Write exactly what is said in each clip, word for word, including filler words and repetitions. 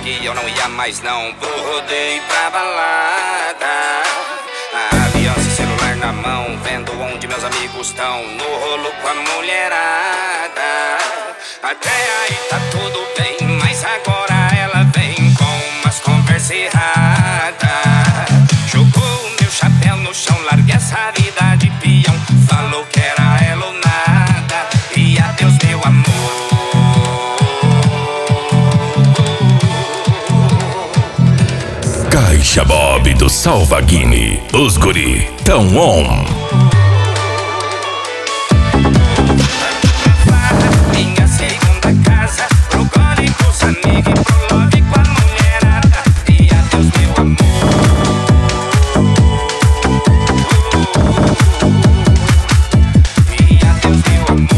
que eu não ia mais não pro rodeio pra balada. A aliança e celular na mão, vendo onde meus amigos estão, no rolo com a mulherada. Até aí tá tudo bem, mas agora ela vem com umas conversas erradas. Jogou o meu chapéu no chão, larguei essa vida de peão. Falou que era ela ou nada, e adeus meu amor. Caixa Bob do Salvaguini, os guri tão on. Minha segunda casa, pro gole com os amigos e pro love com a mulherada. E adeus meu amor. E adeus meu amor.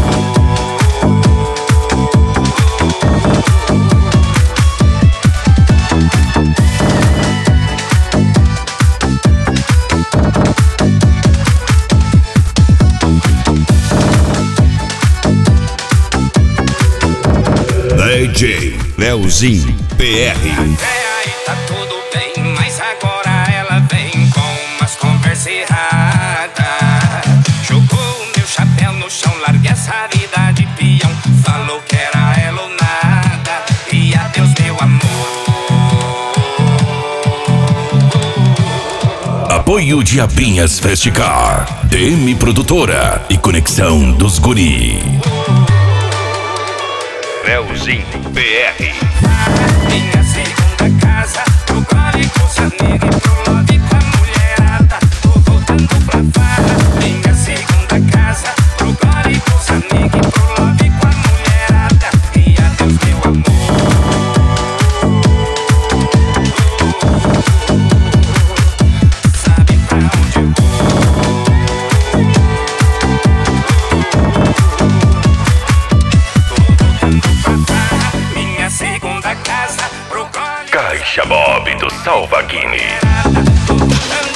D J Leozinho P R. Até aí tá tudo bem, mas agora ela vem com umas conversas erradas. Jogou o meu chapéu no chão, larguei essa vida de peão. Falou que era ela ou nada, e adeus meu amor. Apoio Diabinhas Festicar, D M Produtora e Conexão dos Guri. Leozinho P R. Minha segunda casa, pro gole com os amigos e pro love com a mulherada. Tô voltando pra farra. Minha segunda casa, pro gole com os amigos e pro love com a mulherada. E adeus meu amor. Sabe pra onde eu vou? Minha segunda casa, pro gole. Caixa Bob do Salvaguini. Tô voltando